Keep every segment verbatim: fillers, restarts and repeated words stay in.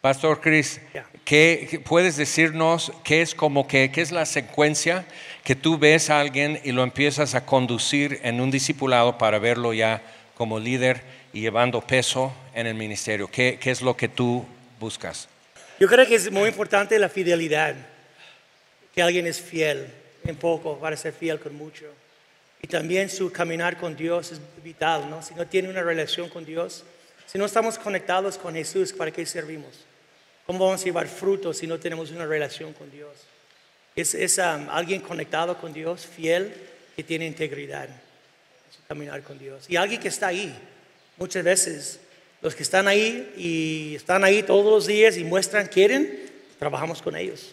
Pastor Chris, Yeah. ¿qué, qué puedes decirnos qué es como que qué es la secuencia que tú ves a alguien y lo empiezas a conducir en un discipulado para verlo ya como líder y llevando peso en el ministerio? ¿Qué, qué es lo que tú buscas? Yo creo que es muy importante la fidelidad, que alguien es fiel en poco para ser fiel con mucho. Y también su caminar con Dios es vital, ¿no? Si no tiene una relación con Dios, si no estamos conectados con Jesús, ¿para qué servimos? ¿Cómo vamos a llevar frutos si no tenemos una relación con Dios? Es, es um, alguien conectado con Dios, fiel, que tiene integridad en su caminar con Dios. Y alguien que está ahí, muchas veces, los que están ahí y están ahí todos los días y muestran, quieren, trabajamos con ellos.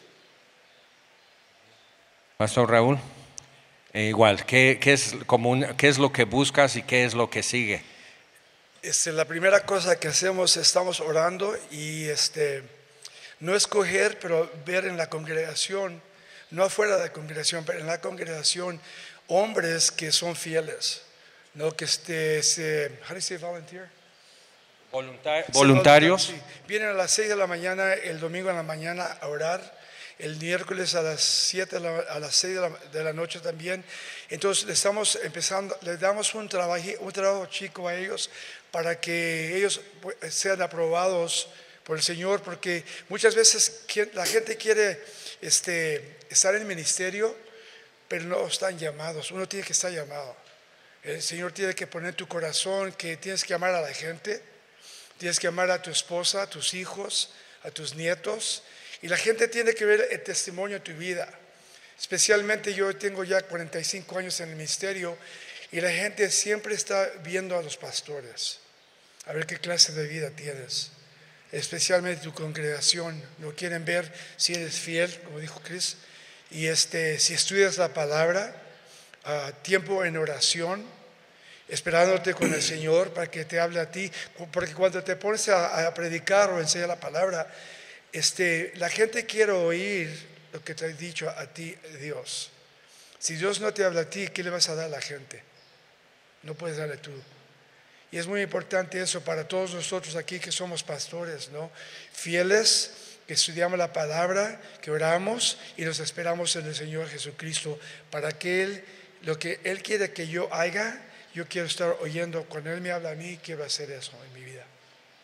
Pastor Raúl, eh, igual, ¿qué, qué, es común, ¿qué es lo que buscas y qué es lo que sigue? Este, la primera cosa que hacemos, estamos orando y este, no escoger, pero ver en la congregación, no afuera de la congregación, pero en la congregación, hombres que son fieles, no que este, se, how do you say volunteer? Voluntar- Sí, voluntarios. sí. Vienen a las seis de la mañana, el domingo en la mañana a orar, el miércoles a las siete, a las seis de la, de la noche también. Entonces le estamos empezando, les damos un trabajo, un trabajo chico a ellos para que ellos sean aprobados por el Señor, porque muchas veces la gente quiere este, estar en el ministerio, pero no están llamados. Uno tiene que estar llamado. El Señor tiene que poner en tu corazón que tienes que amar a la gente. Tienes que amar a tu esposa, a tus hijos, a tus nietos. Y la gente tiene que ver el testimonio de tu vida. Especialmente yo tengo ya cuarenta y cinco años en el ministerio y la gente siempre está viendo a los pastores. A ver qué clase de vida tienes. Especialmente tu congregación. No quieren ver si eres fiel, como dijo Chris. Y este, si estudias la palabra, uh, tiempo en oración, esperándote con el Señor para que te hable a ti, porque cuando te pones a, a predicar o enseñar la palabra, este, la gente quiere oír lo que te ha dicho a ti Dios. Si Dios no te habla a ti, ¿qué le vas a dar a la gente? No puedes darle tú. Y es muy importante eso para todos nosotros aquí que somos pastores, ¿no? Fieles, que estudiamos la palabra, que oramos y nos esperamos en el Señor Jesucristo para que Él, lo que Él quiere que yo haga, yo quiero estar oyendo. Cuando Él me habla a mí, quiero hacer eso en mi vida.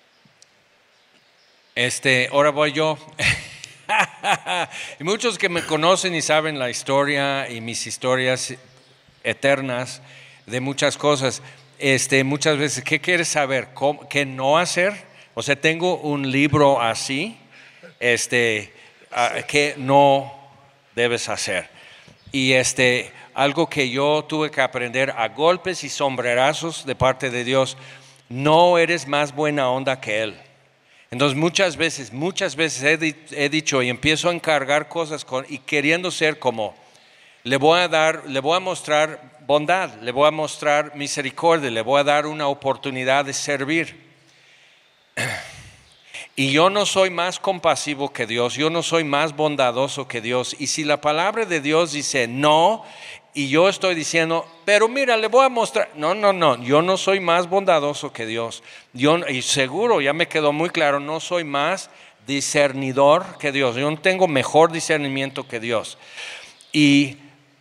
Este, ahora voy yo. Y muchos que me conocen y saben la historia y mis historias eternas de muchas cosas, este, muchas veces, ¿qué quieres saber? ¿Cómo, ¿Qué no hacer? O sea, tengo un libro así, este, uh, que no debes hacer. Y este, algo que yo tuve que aprender a golpes y sombrerazos de parte de Dios: no eres más buena onda que Él. Entonces muchas veces, muchas veces he, di- he dicho y empiezo a encargar cosas con, y queriendo ser como, le voy a dar, le voy a mostrar bondad, le voy a mostrar misericordia, le voy a dar una oportunidad de servir. Y yo no soy más compasivo que Dios, yo no soy más bondadoso que Dios. Y si la palabra de Dios dice no, y yo estoy diciendo, pero mira, le voy a mostrar. No, no, no, yo no soy más bondadoso que Dios. Yo, y seguro, ya me quedó muy claro, no soy más discernidor que Dios. Yo no tengo mejor discernimiento que Dios. Y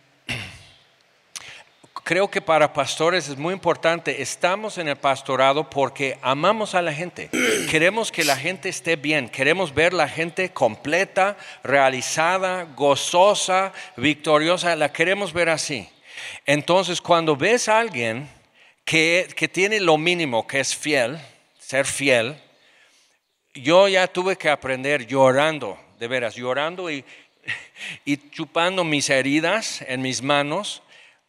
creo que para pastores es muy importante, estamos en el pastorado porque amamos a la gente, queremos que la gente esté bien, queremos ver la gente completa, realizada, gozosa, victoriosa, la queremos ver así. Entonces cuando ves a alguien que, que tiene lo mínimo, que es fiel, ser fiel, yo ya tuve que aprender llorando, de veras, llorando y, y chupando mis heridas en mis manos.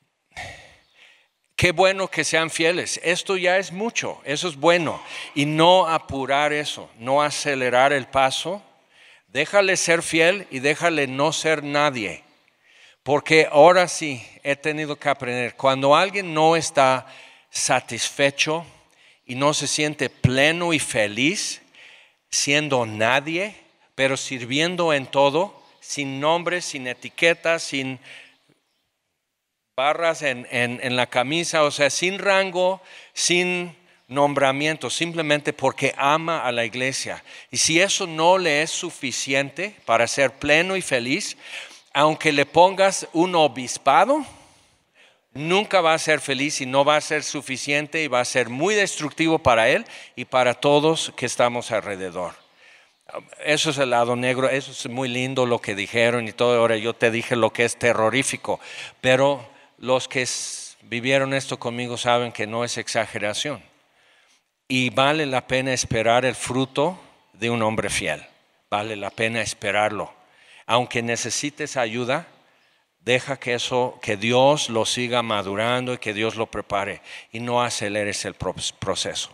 Qué bueno que sean fieles, esto ya es mucho, eso es bueno. Y no apurar eso, no acelerar el paso. Déjale ser fiel y déjale no ser nadie. Porque ahora sí he tenido que aprender, cuando alguien no está satisfecho y no se siente pleno y feliz siendo nadie, pero sirviendo en todo, sin nombre, sin etiqueta, sin barras en, en, en la camisa, o sea, sin rango, sin nombramiento simplemente porque ama a la iglesia. Y si eso no le es suficiente para ser pleno y feliz, aunque le pongas un obispado, nunca va a ser feliz y no va a ser suficiente y va a ser muy destructivo para él y para todos que estamos alrededor. Eso es el lado negro, eso es muy lindo lo que dijeron y todo. Ahora yo te dije lo que es terrorífico, pero los que vivieron esto conmigo saben que no es exageración. Y vale la pena esperar el fruto de un hombre fiel. Vale la pena esperarlo. Aunque necesites ayuda, deja que eso, que Dios lo siga madurando y que Dios lo prepare y no aceleres el proceso.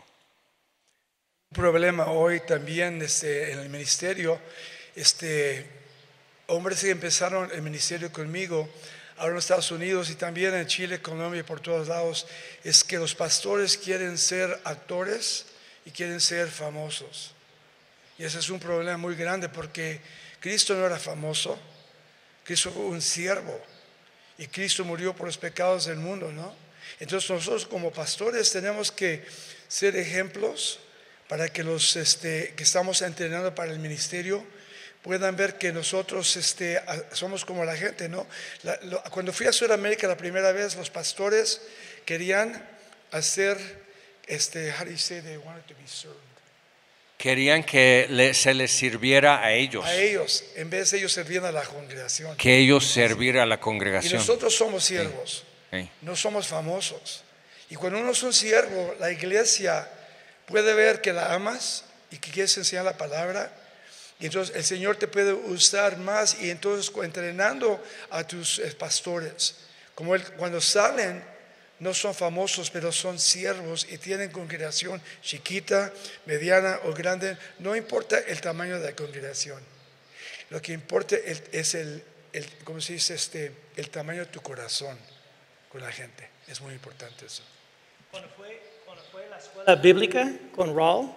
Un problema hoy también este, en el ministerio, este, hombres que empezaron el ministerio conmigo, ahora en Estados Unidos y también en Chile, Colombia y por todos lados, es que los pastores quieren ser actores y quieren ser famosos. Y ese es un problema muy grande porque Cristo no era famoso, Cristo fue un siervo y Cristo murió por los pecados del mundo, ¿no? Entonces nosotros como pastores tenemos que ser ejemplos para que los este, que estamos entrenando para el ministerio puedan ver que nosotros este, somos como la gente, ¿no? La, lo, cuando fui a Sudamérica la primera vez, los pastores querían hacer, este, how do you say they wanted to be served? Querían que le, se les sirviera a ellos. A ellos, en vez de ellos servir a la congregación. Que ellos servir a la Y congregación. nosotros somos siervos, Sí, sí. no somos famosos. Y cuando uno es un siervo, la iglesia puede ver que la amas y que quieres enseñar la palabra. Y entonces el Señor te puede usar más y entonces entrenando a tus pastores. Como él, cuando salen, no son famosos, pero son siervos y tienen congregación chiquita, mediana o grande. No importa el tamaño de la congregación. Lo que importa es el, el, ¿cómo se dice? Este, el tamaño de tu corazón con la gente. Es muy importante eso. Cuando fue, cuando fue a la escuela bíblica con Raúl,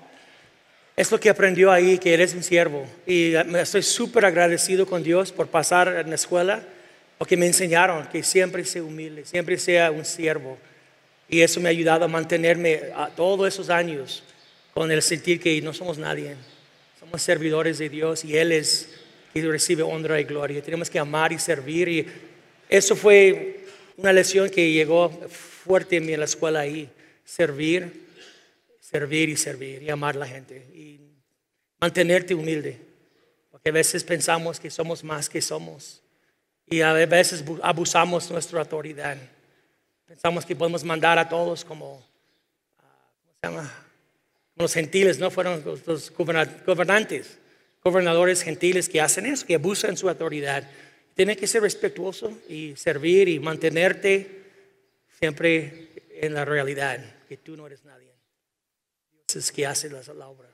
es lo que aprendió ahí, que eres un siervo. Y me estoy súper agradecido con Dios por pasar en la escuela, porque me enseñaron que siempre sea humilde, siempre sea un siervo. Y eso me ha ayudado a mantenerme a todos esos años con el sentir que no somos nadie. Somos servidores de Dios y Él es quien recibe honra y gloria. Tenemos que amar y servir. Y eso fue una lección que llegó fuerte en mí en la escuela ahí. Servir. Servir y servir y amar a la gente y mantenerte humilde, porque a veces pensamos que somos más que somos y a veces abusamos nuestra autoridad. Pensamos que podemos mandar a todos como, ¿cómo se llama? Como los gentiles, ¿no? Fueron los, los gobernantes, gobernadores gentiles que hacen eso, que abusan su autoridad. Tienes que ser respetuoso y servir y mantenerte siempre en la realidad, que tú no eres nadie. Es que hace la, la obra.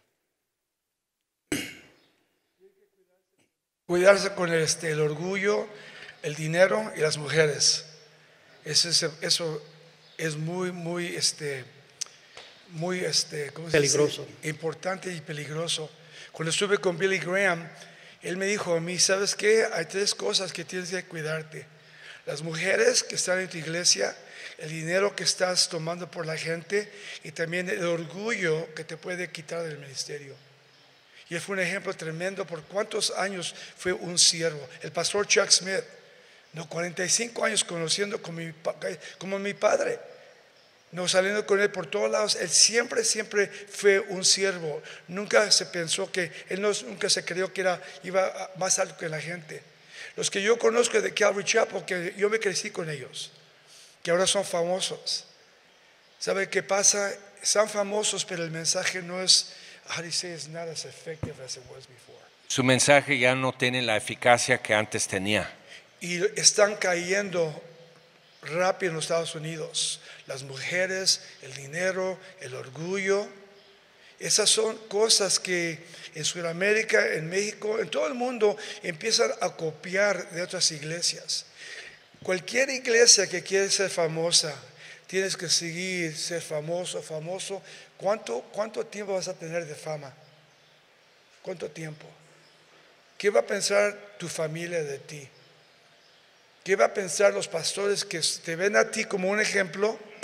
Cuidarse con este, el orgullo, el dinero y las mujeres. Eso es, eso es muy, muy, este, muy, este, ¿cómo se peligroso. dice? Importante y peligroso. Cuando estuve con Billy Graham, él me dijo a mí, ¿sabes qué? Hay tres cosas que tienes que cuidarte. Las mujeres que están en tu iglesia, el dinero que estás tomando por la gente y también el orgullo que te puede quitar del ministerio. Y él fue un ejemplo tremendo por cuántos años fue un siervo. El pastor Chuck Smith, no, cuarenta y cinco años conociendo como mi, como mi padre, no saliendo con él por todos lados. Él siempre, siempre fue un siervo. Nunca se pensó que, él no, nunca se creyó que era, iba más alto que la gente. Los que yo conozco de Calvary Chapel, que yo me crecí con ellos, que ahora son famosos. ¿Sabe qué pasa? Son famosos, pero el mensaje no es, how do you say, it's not as effective as it was before. Su mensaje ya no tiene la eficacia que antes tenía. Y están cayendo rápido en los Estados Unidos. Las mujeres, el dinero, el orgullo. Esas son cosas que en Sudamérica, en México, en todo el mundo empiezan a copiar de otras iglesias. Cualquier iglesia que quiere ser famosa, tienes que seguir, ser famoso, famoso. ¿Cuánto, cuánto tiempo vas a tener de fama? ¿Cuánto tiempo? ¿Qué va a pensar tu familia de ti? ¿Qué va a pensar los pastores que te ven a ti como un ejemplo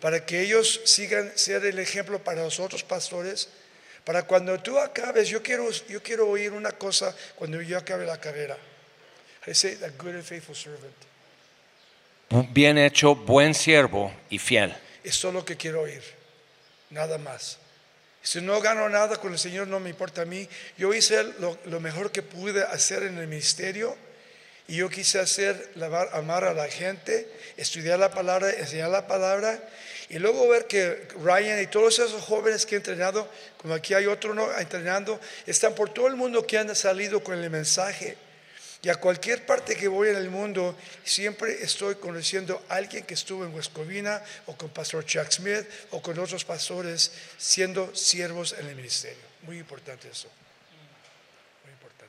para que ellos sigan ser el ejemplo para los otros pastores. Para cuando tú acabes, yo quiero, yo quiero oír una cosa cuando yo acabe la carrera. I say, a good and faithful servant. Bien hecho, buen siervo y fiel. Esto es lo que quiero oír, nada más. Si no gano nada con el Señor, no me importa a mí. Yo hice lo, lo mejor que pude hacer en el ministerio, y yo quise hacer, lavar, amar a la gente, estudiar la palabra, enseñar la palabra, y luego ver que Ryan y todos esos jóvenes que he entrenado, como aquí hay otro ¿no? entrenando, están por todo el mundo que han salido con el mensaje. Y a cualquier parte que voy en el mundo, siempre estoy conociendo a alguien que estuvo en West Covina, o con Pastor Chuck Smith, o con otros pastores, siendo siervos en el ministerio. Muy importante eso. Muy importante.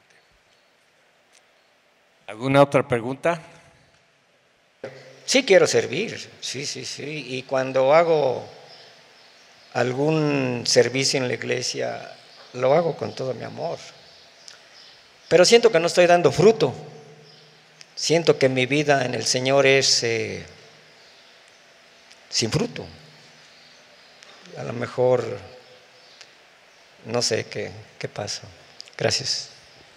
¿Alguna otra pregunta? Sí quiero servir, sí, sí, sí. Y cuando hago algún servicio en la iglesia, lo hago con todo mi amor. Pero siento que no estoy dando fruto. Siento que mi vida en el Señor es eh, sin fruto. A lo mejor no sé qué, qué pasa. Gracias.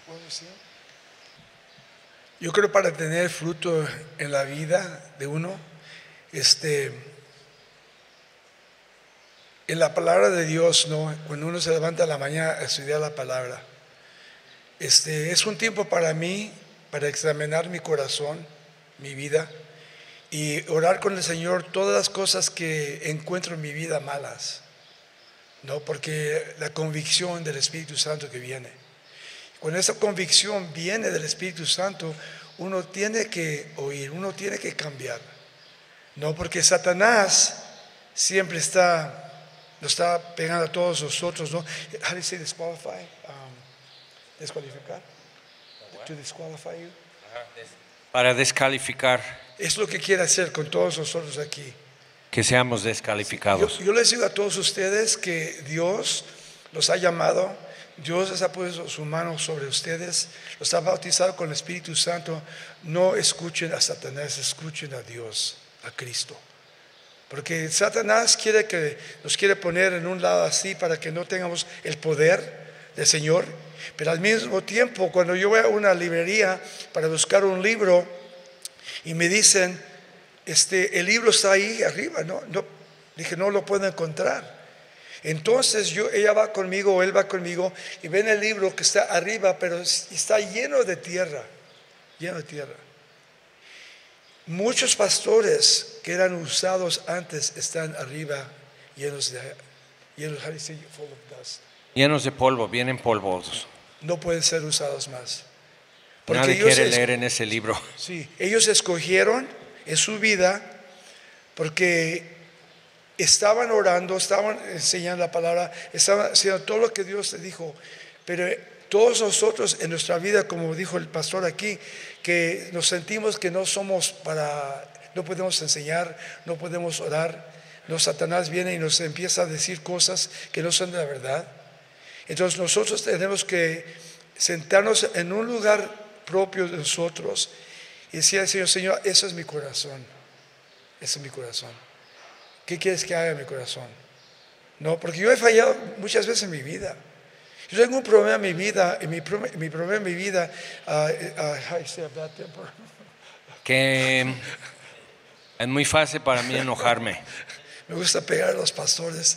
Yo creo para tener fruto en la vida de uno, este, en la palabra de Dios, ¿no? Cuando uno se levanta a la mañana a estudiar la palabra, este, es un tiempo para mí, para examinar mi corazón, mi vida, y orar con el Señor todas las cosas que encuentro en mi vida malas, ¿no? Porque la convicción del Espíritu Santo que viene. Cuando esa convicción viene del Espíritu Santo, uno tiene que oír, uno tiene que cambiar. No, porque Satanás siempre está, nos está pegando a todos nosotros, ¿no? How do you say disqualify? Um, descualificar. To disqualify you. Para descalificar, Es lo que quiere hacer con todos nosotros aquí. que seamos Yo, descalificados. yo les digo a todos ustedes que Dios los ha llamado. Dios les ha puesto su mano sobre ustedes, los ha bautizado con el Espíritu Santo. No escuchen a Satanás, escuchen a Dios, a Cristo. Porque Satanás quiere que nos quiere poner en un lado así para que no tengamos el poder del Señor. Pero al mismo tiempo, cuando yo voy a una librería para buscar un libro y me dicen, este, el libro está ahí arriba, no, no, dije, no lo puedo encontrar. Entonces yo, ella va conmigo o él va conmigo y ven el libro que está arriba, pero está lleno de tierra, lleno de tierra. Muchos pastores que eran usados antes están arriba llenos de, llenos, how do you say, full of dust. Llenos de polvo, vienen polvosos. No pueden ser usados más. Nadie ellos quiere es- leer en ese libro. Sí, ellos escogieron en su vida porque estaban orando, estaban enseñando la palabra, estaban haciendo todo lo que Dios les dijo. Pero todos nosotros en nuestra vida, como dijo el pastor aquí, que nos sentimos que no somos para, no podemos enseñar, no podemos orar. No, Satanás viene y nos empieza a decir cosas que no son de la verdad. Entonces nosotros tenemos que sentarnos en un lugar propio de nosotros y decir al Señor, Señor, eso es mi corazón, ese es mi corazón. ¿Qué quieres que haga en mi corazón? No, porque yo he fallado muchas veces en mi vida. Yo tengo un problema en mi vida, en mi, pro- mi problema en mi vida, uh, uh, how you say a bad temper? Que es muy fácil para mí enojarme. Me gusta pegar a los pastores.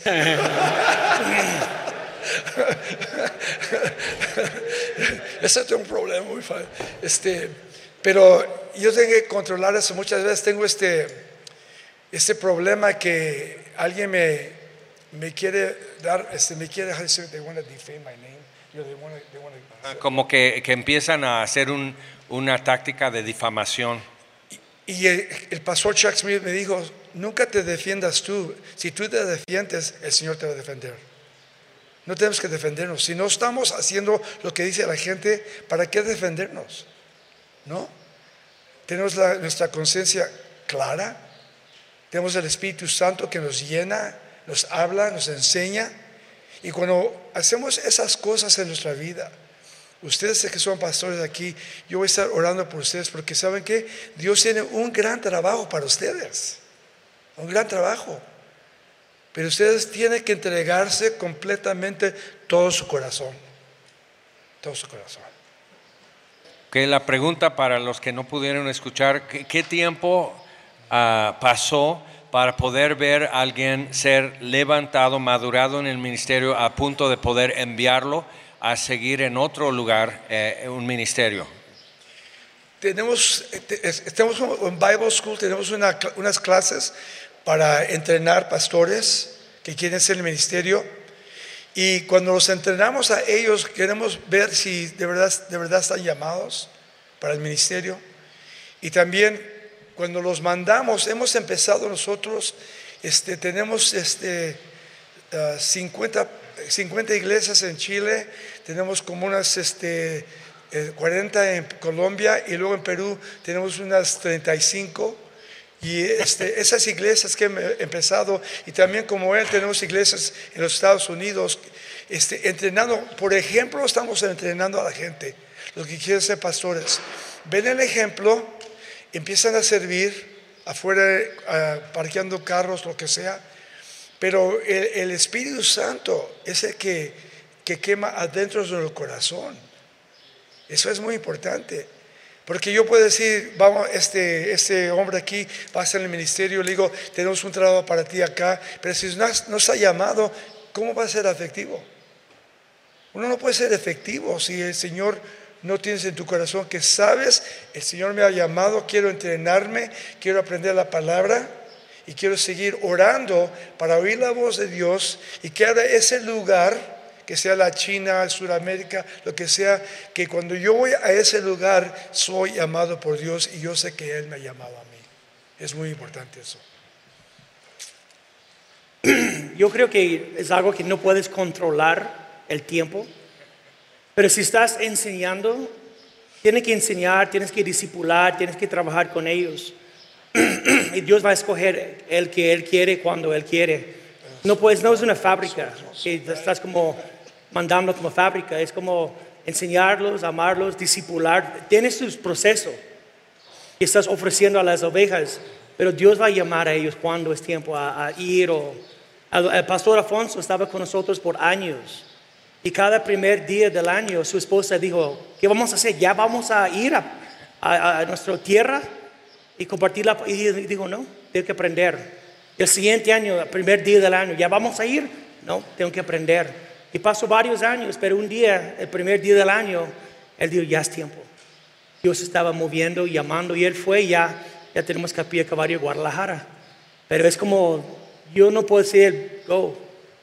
Ese es un problema muy fácil. Este, pero yo tengo que controlar eso. Muchas veces tengo este, este problema que alguien me, me quiere dar, este, me quiere, how do you say, they want to defame my name. You know, they want to, they want to, Como que, que empiezan a hacer un- una táctica de difamación. Y el, el pastor Chuck Smith me dijo, nunca te defiendas tú. Si tú te defiendes, el Señor te va a defender. No tenemos que defendernos. Si no estamos haciendo lo que dice la gente, ¿para qué defendernos? ¿No? Tenemos la- nuestra conciencia clara. Tenemos el Espíritu Santo que nos llena, nos habla, nos enseña. Y cuando hacemos esas cosas en nuestra vida, ustedes que son pastores aquí, yo voy a estar orando por ustedes porque saben que Dios tiene un gran trabajo para ustedes, un gran trabajo. pero ustedes tienen que entregarse completamente todo su corazón, todo su corazón. Que la pregunta para los que no pudieron escuchar, ¿qué, qué tiempo uh, pasó para poder ver a alguien ser levantado, madurado en el ministerio a punto de poder enviarlo a seguir en otro lugar eh, un ministerio? Tenemos, estamos en Bible School, tenemos una, unas clases para entrenar pastores que quieren ser el ministerio, y cuando los entrenamos a ellos queremos ver si de verdad, de verdad están llamados para el ministerio. Y también cuando los mandamos, hemos empezado nosotros, este, tenemos este, uh, cincuenta, cincuenta iglesias en Chile, tenemos como unas este, eh, cuarenta en Colombia, y luego en Perú tenemos unas treinta y cinco. Y este, esas iglesias que hemos empezado, y también como él tenemos iglesias en los Estados Unidos, este, entrenando. Por ejemplo, estamos entrenando a la gente, los que quieren ser pastores. Ven el ejemplo, empiezan a servir afuera, uh, parqueando carros, lo que sea, pero el, el Espíritu Santo es el que, que quema adentro de nuestro corazón. Eso es muy importante. Porque yo puedo decir, vamos, este, este hombre aquí va a estar en el ministerio, le digo, tenemos un trabajo para ti acá, pero si no, no está llamado, ¿cómo va a ser efectivo? Uno no puede ser efectivo si el Señor no tienes en tu corazón que sabes, el Señor me ha llamado, quiero entrenarme, quiero aprender la palabra y quiero seguir orando para oír la voz de Dios, y que ahora ese lugar, que sea la China, Sudamérica, lo que sea, que cuando yo voy a ese lugar soy llamado por Dios y yo sé que Él me ha llamado a mí. Es muy importante eso. Yo creo que es algo que no puedes controlar el tiempo, pero si estás enseñando, tienes que enseñar, tienes que discipular, tienes que trabajar con ellos. Y Dios va a escoger el que Él quiere cuando Él quiere. No, pues no es una fábrica que estás como mandando como fábrica, es como enseñarlos, amarlos, discipular. Tienes tu proceso que estás ofreciendo a las ovejas, pero Dios va a llamar a ellos cuando es tiempo a, a ir. O, el pastor Afonso estaba con nosotros por años, y cada primer día del año su esposa dijo, ¿qué vamos a hacer? ¿Ya vamos a ir a, a, a nuestra tierra y compartirla? Y dijo, no, tengo que aprender. El siguiente año, el primer día del año, ¿ya vamos a ir? No, tengo que aprender. Y pasó varios años, pero un día, el primer día del año, él dijo, ya es tiempo. Dios estaba moviendo, llamando, y él fue, ya, ya tenemos Capilla Calvario Guadalajara. Pero es como, yo no puedo decir, go.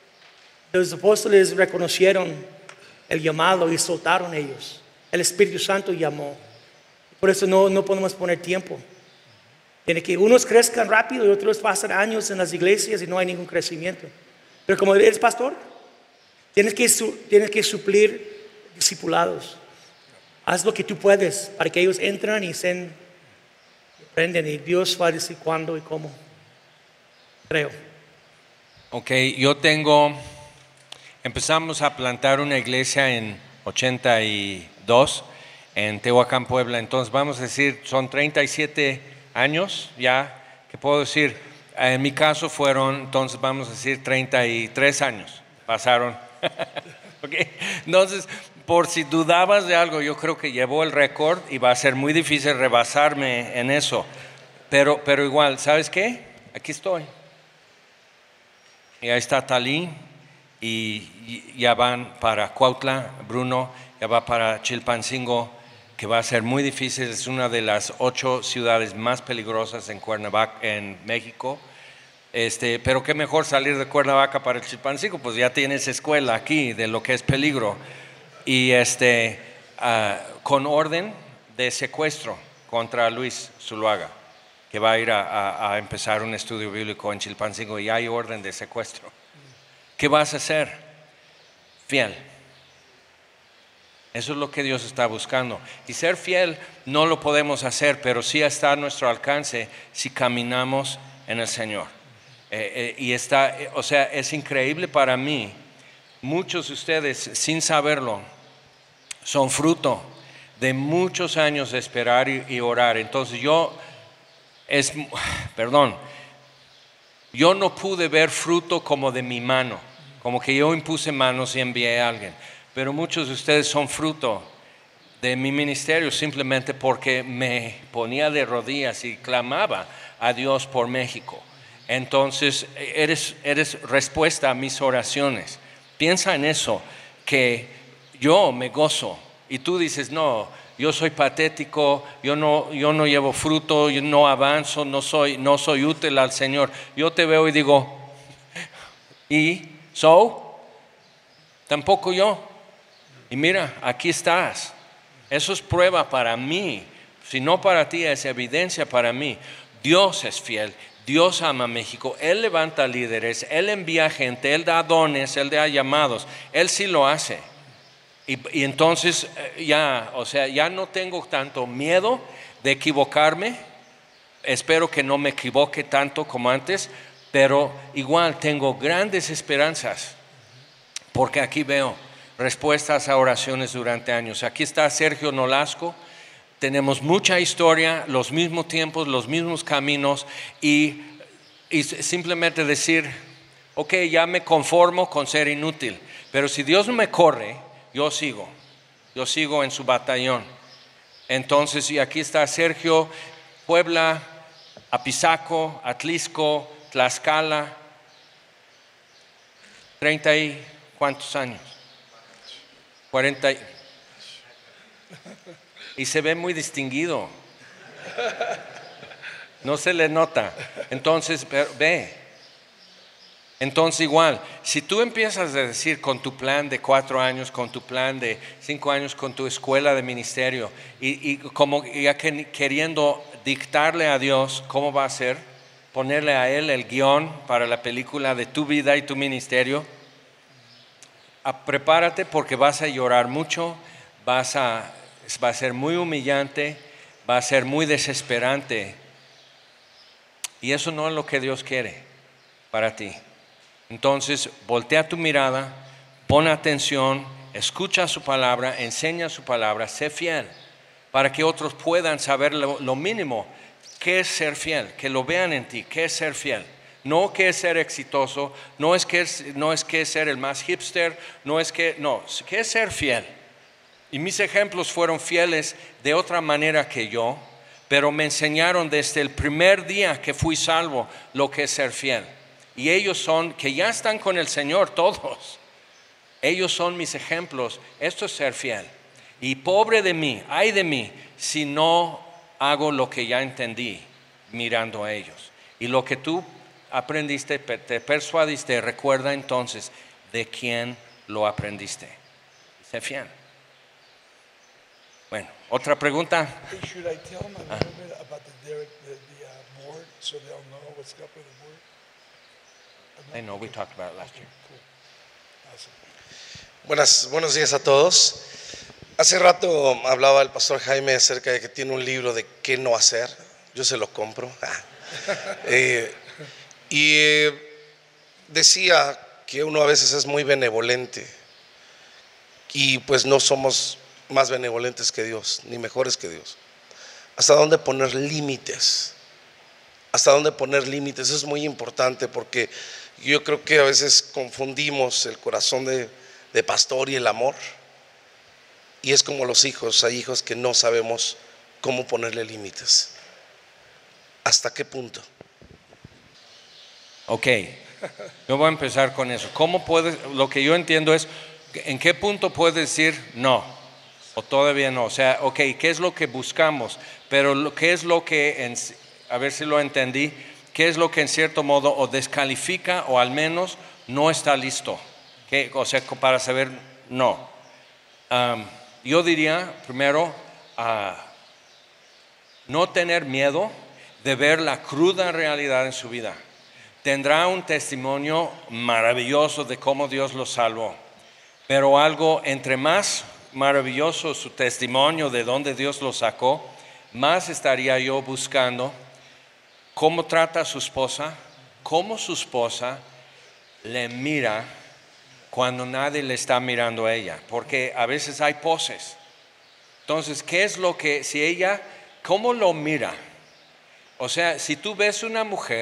Los apóstoles reconocieron el llamado y soltaron ellos. El Espíritu Santo llamó. Por eso no, no podemos poner tiempo. Tiene que unos crezcan rápido y otros pasan años en las iglesias y no hay ningún crecimiento. Pero como eres pastor, tienes que, su, tienes que suplir discipulados. Haz lo que tú puedes para que ellos entren y se aprenden, y Dios va a decir cuándo y cómo. Creo. Ok, yo tengo, empezamos a plantar una iglesia en ochenta y dos en Tehuacán, Puebla. Entonces vamos a decir, son treinta y siete años ya, que puedo decir, en mi caso fueron, entonces vamos a decir treinta y tres años pasaron. Okay. Entonces, por si dudabas de algo, yo creo que llevó el récord y va a ser muy difícil rebasarme en eso, pero, pero igual, ¿sabes qué? Aquí estoy. Y ahí está Talí, y ya van para Cuautla, Bruno, ya va para Chilpancingo, que va a ser muy difícil. Es una de las ocho ciudades más peligrosas en Cuernavaca, en México. Este, pero qué mejor salir de Cuernavaca para el Chilpancingo, pues ya tienes escuela aquí de lo que es peligro. Y este, uh, con orden de secuestro contra Luis Zuluaga, que va a ir a, a, a empezar un estudio bíblico en Chilpancingo, y hay orden de secuestro. ¿Qué vas a hacer? Fiel. Eso es lo que Dios está buscando. Y ser fiel no lo podemos hacer, pero sí está a nuestro alcance si caminamos en el Señor. Eh, eh, y está, eh, o sea, es increíble para mí. Muchos de ustedes, sin saberlo, son fruto de muchos años de esperar y, y orar. Entonces yo, es, perdón, yo no pude ver fruto como de mi mano, como que yo impuse manos y envié a alguien. Pero muchos de ustedes son fruto de mi ministerio simplemente porque me ponía de rodillas y clamaba a Dios por México. Entonces, eres, eres respuesta a mis oraciones. Piensa en eso, que yo me gozo y tú dices, no, yo soy patético, yo no, yo no llevo fruto, yo no avanzo, no soy, no soy útil al Señor. Yo te veo y digo, ¿y so? Tampoco yo. Y mira, aquí estás. Eso es prueba para mí. Si no para ti, es evidencia para mí. Dios es fiel. Dios ama a México. Él levanta líderes. Él envía gente. Él da dones. Él da llamados. Él sí lo hace. Y, y entonces ya, o sea, ya no tengo tanto miedo de equivocarme. Espero que no me equivoque tanto como antes. Pero igual tengo grandes esperanzas. Porque aquí veo respuestas a oraciones durante años. Aquí está Sergio Nolasco. Tenemos mucha historia, los mismos tiempos, los mismos caminos y, y simplemente decir, ok, ya me conformo con ser inútil, pero si Dios no me corre, yo sigo, yo sigo en su batallón. Entonces, y aquí está Sergio, Puebla, Apizaco, Atlisco, Tlaxcala, treinta y cuántos años. cuarenta y se ve muy distinguido, no se le nota. Entonces ve, entonces igual, si tú empiezas a decir con tu plan de cuatro años, con tu plan de cinco años, con tu escuela de ministerio y, y como ya que, queriendo dictarle a Dios cómo va a ser, ponerle a Él el guión para la película de tu vida y tu ministerio, prepárate porque vas a llorar mucho, vas a, va a ser muy humillante, va a ser muy desesperante. Y eso no es lo que Dios quiere para ti. Entonces, voltea tu mirada, pon atención, escucha su palabra, enseña su palabra, sé fiel, para que otros puedan saber lo, lo mínimo, qué es ser fiel, que lo vean en ti, qué es ser fiel. No que es ser exitoso, no es que es, no es que es ser el más hipster, no es que, no, que es ser fiel. Y mis ejemplos fueron fieles de otra manera que yo, pero me enseñaron desde el primer día que fui salvo lo que es ser fiel. Y ellos son, que ya están con el Señor todos, ellos son mis ejemplos, esto es ser fiel. Y pobre de mí, ay de mí, si no hago lo que ya entendí mirando a ellos. Y lo que tú aprendiste, te persuadiste, recuerda entonces de quién lo aprendiste. Sé fiel. Bueno, otra pregunta. Should I tell them a little bit about the, the, the uh, board so they'll know what's up with the board? I know, we talked about it last year. Buenas, buenos días a todos. Hace rato hablaba el pastor Jaime acerca de que tiene un libro de qué no hacer. Yo se lo compro. eh, y eh, decía que uno a veces es muy benevolente y pues no somos más benevolentes que Dios, ni mejores que Dios. ¿Hasta dónde poner límites? ¿Hasta dónde poner límites? Eso es muy importante porque yo creo que a veces confundimos el corazón de, de pastor y el amor. Y es como los hijos, hay hijos que no sabemos cómo ponerle límites. ¿Hasta qué punto? Ok, yo voy a empezar con eso. ¿Cómo puedes, lo que yo entiendo es, ¿en qué punto puedes decir no? O todavía no. O sea, ok, ¿qué es lo que buscamos? Pero ¿qué es lo que, en, a ver si lo entendí, qué es lo que en cierto modo o descalifica o al menos no está listo? ¿Qué? O sea, para saber no. Um, yo diría primero uh, no tener miedo de ver la cruda realidad en su vida. Tendrá un testimonio maravilloso de cómo Dios lo salvó, pero algo entre más maravilloso su testimonio de dónde Dios lo sacó, más estaría yo buscando cómo trata a su esposa, cómo su esposa le mira cuando nadie le está mirando a ella, porque a veces hay poses. Entonces, ¿qué es lo que, si ella, cómo lo mira? O sea, si tú ves una mujer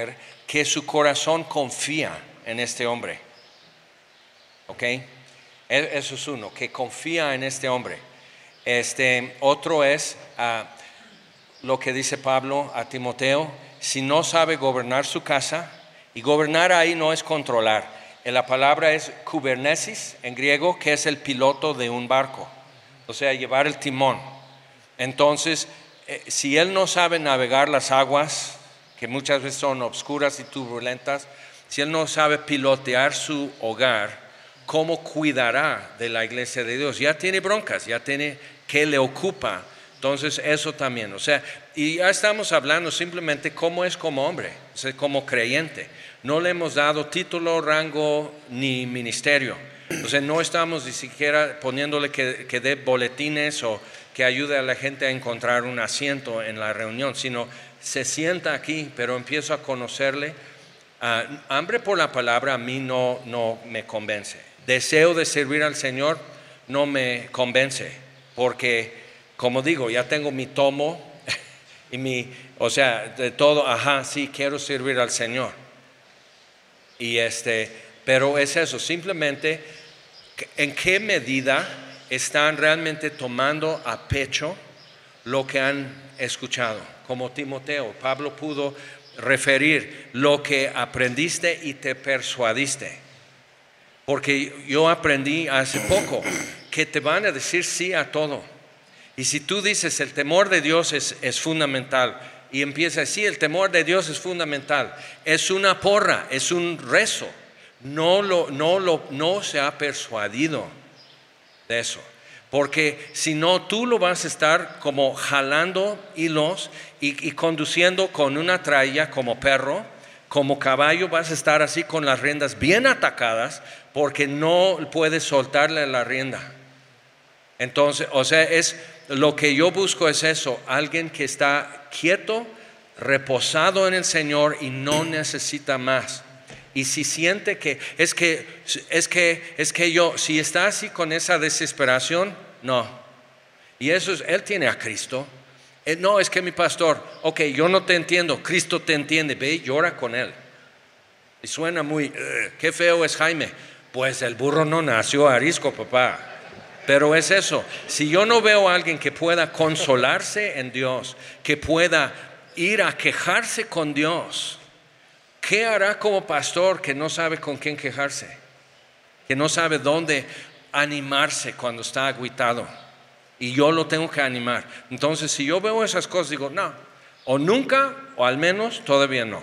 que su corazón confía en este hombre. ¿Ok? Eso es uno, que confía en este hombre. Este, otro es uh, lo que dice Pablo a Timoteo: si no sabe gobernar su casa, y gobernar ahí no es controlar. La palabra es kubernesis en griego, que es el piloto de un barco, o sea, llevar el timón. Entonces, eh, si él no sabe navegar las aguas, que muchas veces son oscuras y turbulentas, si él no sabe pilotear su hogar, ¿cómo cuidará de la iglesia de Dios? Ya tiene broncas, ya tiene que le ocupa. Entonces eso también, o sea, y ya estamos hablando simplemente cómo es como hombre, o sea, como creyente. No le hemos dado título, rango ni ministerio. O sea, no estamos ni siquiera poniéndole que, que dé boletines o que ayude a la gente a encontrar un asiento en la reunión, sino se sienta aquí, pero empiezo a conocerle. Uh, hambre por la palabra a mí no, no me convence. Deseo de servir al Señor no me convence, porque, como digo, ya tengo mi tomo y mi, o sea, de todo, ajá, sí, quiero servir al Señor. Y este, pero es eso, simplemente, ¿en qué medida están realmente tomando a pecho lo que han escuchado? Como Timoteo, Pablo pudo referir lo que aprendiste y te persuadiste. Porque yo aprendí hace poco que te van a decir sí a todo. Y si tú dices el temor de Dios es, es fundamental, y empieza así, el temor de Dios es fundamental, es una porra, es un rezo. No, lo, no, lo, no se ha persuadido de eso. Porque si no, tú lo vas a estar como jalando hilos y, y conduciendo con una tralla como perro, como caballo, vas a estar así con las riendas bien atacadas, porque no puedes soltarle la rienda. Entonces, o sea, es lo que yo busco es eso, alguien que está quieto, reposado en el Señor y no necesita más. Y si siente que es que es que es que yo, si está así con esa desesperación, no. Y eso es, él tiene a Cristo. Él, no, es que mi pastor, ok, yo no te entiendo, Cristo te entiende, ve y llora con él. Y suena muy, uh, qué feo es Jaime. Pues el burro no nació arisco, papá. Pero es eso, si yo no veo a alguien que pueda consolarse en Dios, que pueda ir a quejarse con Dios, ¿qué hará como pastor que no sabe con quién quejarse? Que no sabe dónde animarse cuando está agüitado. Y yo lo tengo que animar. Entonces, si yo veo esas cosas, digo, no, o nunca, o al menos todavía no.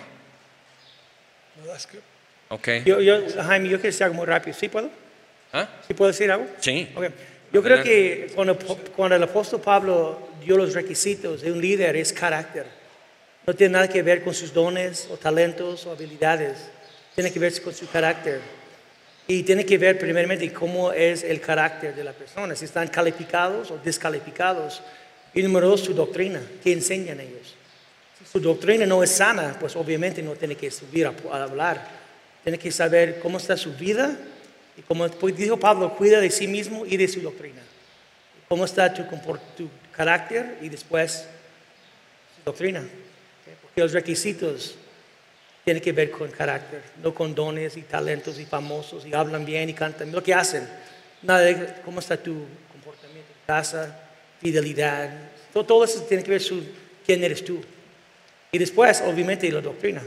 Okay. Yo, yo, Jaime, yo quiero decir algo muy rápido. ¿Sí puedo? ¿Ah? ¿Sí puedo decir algo? Sí. Okay. Yo creo que cuando, cuando el apóstol Pablo dio los requisitos de un líder es carácter. No tiene nada que ver con sus dones o talentos o habilidades. Tiene que ver con su carácter. Y tiene que ver primeramente cómo es el carácter de la persona. Si están calificados o descalificados. Y número dos, su doctrina. ¿Qué enseñan ellos? Si su doctrina no es sana, pues obviamente no tiene que subir a, a hablar. Tiene que saber cómo está su vida. Y como dijo Pablo, cuida de sí mismo y de su doctrina. Cómo está tu, tu carácter y después su doctrina. Porque los requisitos tienen que ver con carácter, no con dones y talentos y famosos y hablan bien y cantan. Lo que hacen, nada de cómo está tu comportamiento en casa, fidelidad. Todo, todo eso tiene que ver con quién eres tú. Y después, obviamente, la doctrina.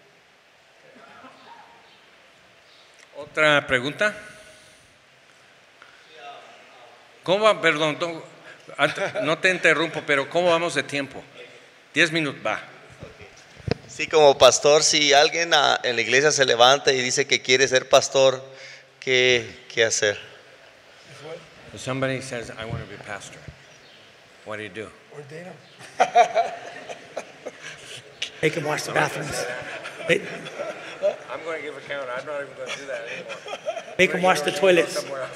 ¿Otra pregunta? ¿Cómo va? Perdón, no te interrumpo, pero ¿cómo vamos de tiempo? Diez minutos, va. Sí, como pastor, si alguien a, en la iglesia se levanta y dice que quiere ser pastor, ¿qué, qué hacer? If somebody says, I want to be pastor, what do you do? Ordain him. Make him wash the bathrooms. Make, I'm going to give a count. I'm not even going to do that anymore. make him wash the toilets.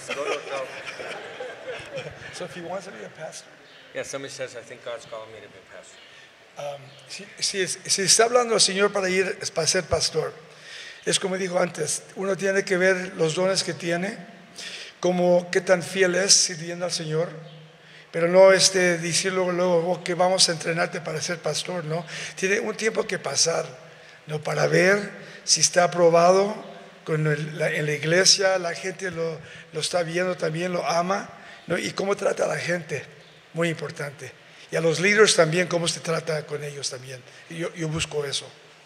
So if he wants to be a pastor, Yeah, somebody says, I think God's calling me to be a pastor. um, si, si, si está hablando el Señor para ir para ser pastor, es como dijo antes, uno tiene que ver los dones que tiene, como qué tan fiel es sirviendo al Señor, pero no este, decir luego, luego oh, que vamos a entrenarte para ser pastor, no, tiene un tiempo que pasar. ¿no? Para ver si está aprobado con el- la- en la iglesia, la gente lo, lo está viendo también, lo ama, ¿no? Y cómo trata a la gente, muy importante. Y a los líderes también, cómo se trata con ellos también. Y yo, yo busco eso.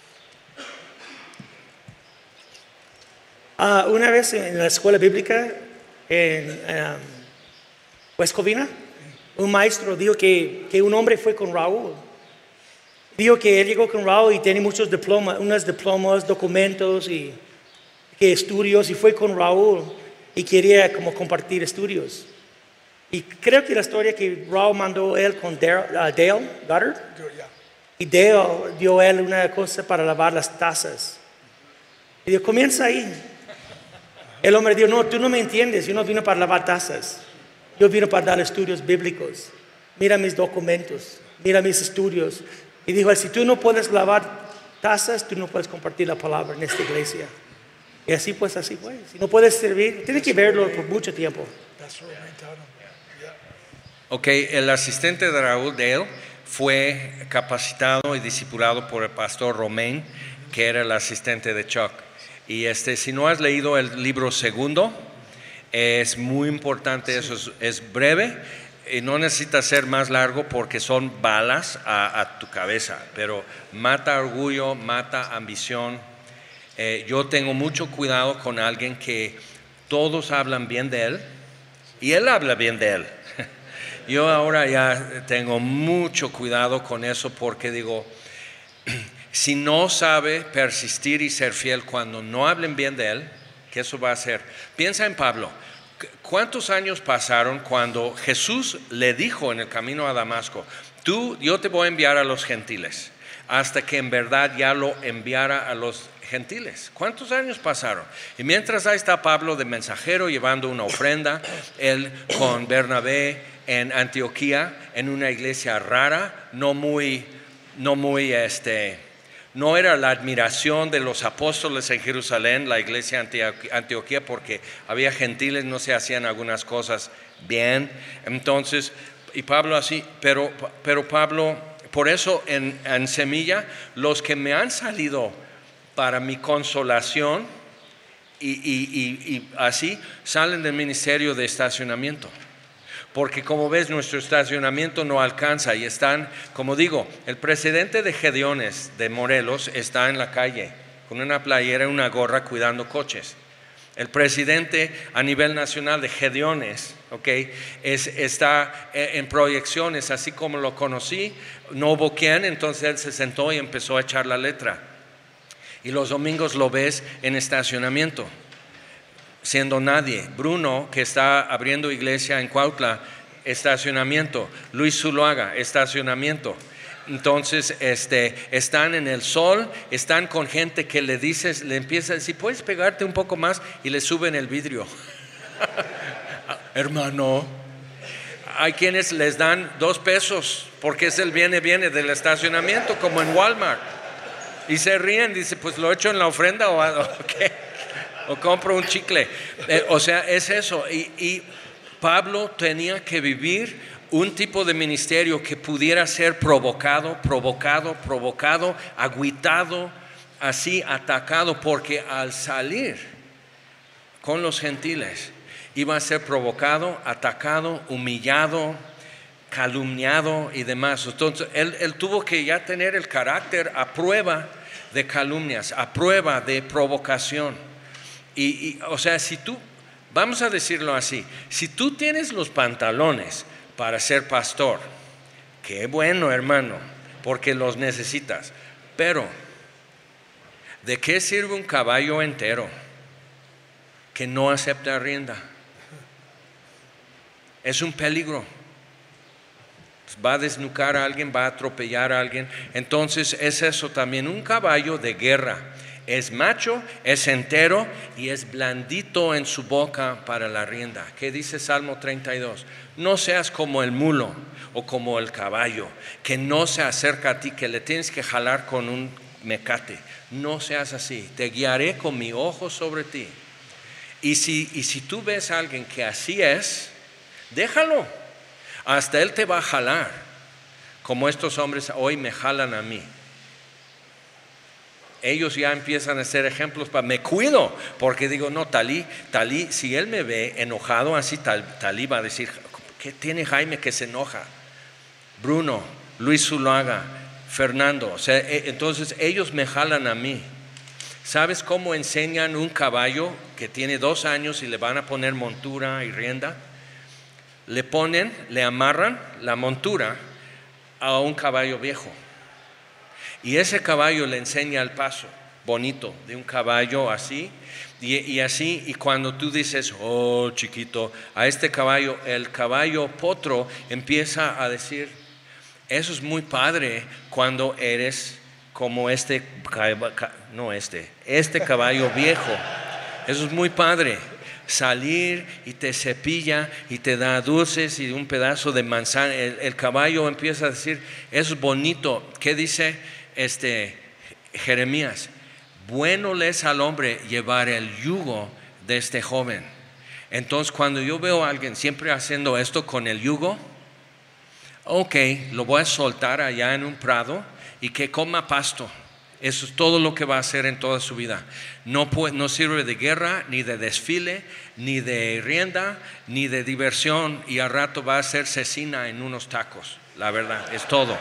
Ah, una vez en la escuela bíblica en um, West Covina, un maestro dijo que, que un hombre fue con Raúl. Dijo que él llegó con Raúl y tiene muchos diplomas, unos diplomas, documentos y que estudios, y fue con Raúl y quería como compartir estudios. Y creo que la historia que Raúl mandó él con Dale, uh, Dale Goddard, Yo, ya. y Dale dio a él una cosa para lavar las tazas. Y dijo, comienza ahí. El hombre dijo, no, tú no me entiendes, yo no vine para lavar tazas. Yo vine para dar estudios bíblicos. Mira mis documentos, mira mis estudios. Y dijo, si tú no puedes lavar tazas, tú no puedes compartir la palabra en esta iglesia. Y así pues, así fue. Si no puedes servir, tienes que verlo por mucho tiempo. That's what I taught him. Yeah. Ok, el asistente de Raúl Dale fue capacitado y discipulado por el pastor Romain, que era el asistente de Chuck. Y este, si no has leído el libro segundo, es muy importante, eso es, es breve y no necesita ser más largo porque son balas a, a tu cabeza, pero mata orgullo, mata ambición. Eh, yo tengo mucho cuidado con alguien que todos hablan bien de él y él habla bien de él. Yo ahora ya tengo mucho cuidado con eso porque digo, si no sabe persistir y ser fiel cuando no hablen bien de él, ¿qué eso va a hacer? Piensa en Pablo. ¿Cuántos años pasaron cuando Jesús le dijo en el camino a Damasco, tú, yo te voy a enviar a los gentiles, hasta que en verdad ya lo enviara a los gentiles? ¿Cuántos años pasaron? Y mientras ahí está Pablo de mensajero llevando una ofrenda, él con Bernabé en Antioquía, en una iglesia rara, no muy, no muy, este, no era la admiración de los apóstoles en Jerusalén, la iglesia de Antioquía, porque había gentiles, no se hacían algunas cosas bien. Entonces, y Pablo así, pero, pero Pablo, por eso en, en Semilla, los que me han salido para mi consolación y, y, y, y así, salen del ministerio de estacionamiento. Porque como ves, nuestro estacionamiento no alcanza y están, como digo, el presidente de Gedeones de Morelos está en la calle con una playera y una gorra cuidando coches. El presidente a nivel nacional de Gedeones, okay, es, está en proyecciones, así como lo conocí, no hubo quien, entonces él se sentó y empezó a echar la letra. Y los domingos lo ves en estacionamiento, siendo nadie. Bruno, que está abriendo iglesia en Cuautla, estacionamiento. Luis Zuluaga, estacionamiento. Entonces este, están en el sol, están con gente que le dices, le empieza a decir, ¿puedes pegarte un poco más? Y le suben el vidrio. Hermano, hay quienes les dan dos pesos porque es el viene viene del estacionamiento, como en Walmart, y se ríen, dice, pues lo echo en la ofrenda o, o qué, o compro un chicle. Eh, o sea, es eso. Y, y Pablo tenía que vivir un tipo de ministerio que pudiera ser provocado, provocado, provocado, agüitado, así atacado, porque al salir con los gentiles iba a ser provocado, atacado, humillado, calumniado y demás. Entonces él, él tuvo que ya tener el carácter a prueba de calumnias, a prueba de provocación. Y, y o sea, si tú, vamos a decirlo así, si tú tienes los pantalones para ser pastor, qué bueno, hermano, porque los necesitas. Pero ¿de qué sirve un caballo entero que no acepta rienda? Es un peligro. Va a desnucar a alguien, va a atropellar a alguien. Entonces es eso también, un caballo de guerra. Es macho, es entero y es blandito en su boca para la rienda. ¿Qué dice Salmo treinta y dos? No seas como el mulo o como el caballo, que no se acerca a ti, que le tienes que jalar con un mecate. No seas así, te guiaré con mi ojo sobre ti. Y si, y si tú ves a alguien que así es, déjalo. Hasta él te va a jalar, como estos hombres hoy me jalan a mí. ellos ya empiezan a ser ejemplos, para me cuido, porque digo, no, Talí, Talí, si él me ve enojado así, tal, Talí va a decir, ¿qué tiene Jaime que se enoja? Bruno, Luis Zuluaga, Fernando, o sea, entonces ellos me jalan a mí. ¿Sabes cómo enseñan un caballo que tiene dos años y le van a poner montura y rienda? Le ponen, le amarran la montura a un caballo viejo. Y ese caballo le enseña el paso bonito de un caballo así y, y así. Y cuando tú dices, oh chiquito, a este caballo, el caballo potro empieza a decir, eso es muy padre cuando eres como este, no este, este caballo viejo. Eso es muy padre. Salir y te cepilla y te da dulces y un pedazo de manzana. El, el caballo empieza a decir, eso es bonito. ¿Qué dice este Jeremías? Bueno le es al hombre llevar el yugo de este joven. Entonces cuando yo veo a alguien siempre haciendo esto con el yugo, ok, lo voy a soltar allá en un prado y que coma pasto. Eso es todo lo que va a hacer en toda su vida. No, puede, no sirve de guerra, ni de desfile, ni de rienda, ni de diversión. Y al rato va a ser cecina en unos tacos. La verdad, es todo.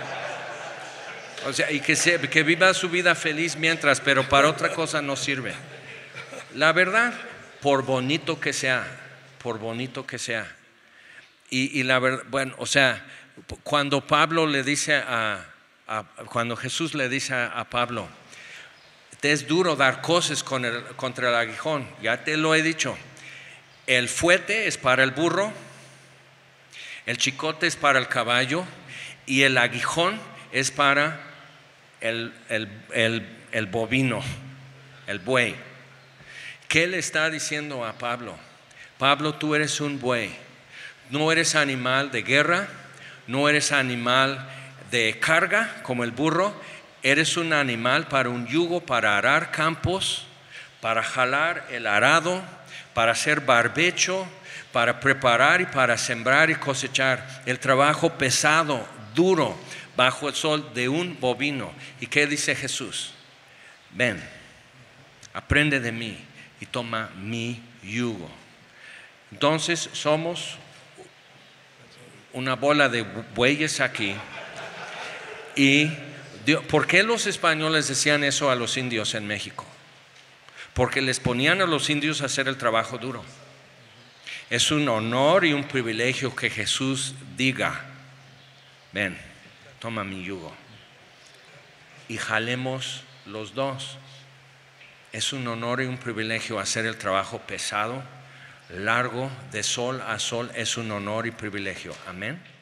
O sea, y que, se, que viva su vida feliz mientras, pero para otra cosa no sirve. La verdad, por bonito que sea, por bonito que sea. Y, y la verdad, bueno, o sea, cuando Pablo le dice a... A, cuando Jesús le dice a, a Pablo, te es duro dar cosas con el, contra el aguijón, ya te lo he dicho, el fuete es para el burro, el chicote es para el caballo y el aguijón es para el, el, el, el bovino, el buey. ¿Qué le está diciendo a Pablo? Pablo, tú eres un buey, no eres animal de guerra, no eres animal de carga como el burro, eres un animal para un yugo, para arar campos, para jalar el arado, para hacer barbecho, para preparar y para sembrar y cosechar. El trabajo pesado, duro, bajo el sol de un bovino. ¿Y qué dice Jesús? Ven, aprende de mí y toma mi yugo. Entonces somos una bola de bueyes aquí. ¿Y por qué los españoles decían eso a los indios en México? Porque les ponían a los indios a hacer el trabajo duro. Es un honor y un privilegio que Jesús diga, ven, toma mi yugo y jalemos los dos. Es un honor y un privilegio hacer el trabajo pesado, largo, de sol a sol, es un honor y privilegio. Amén.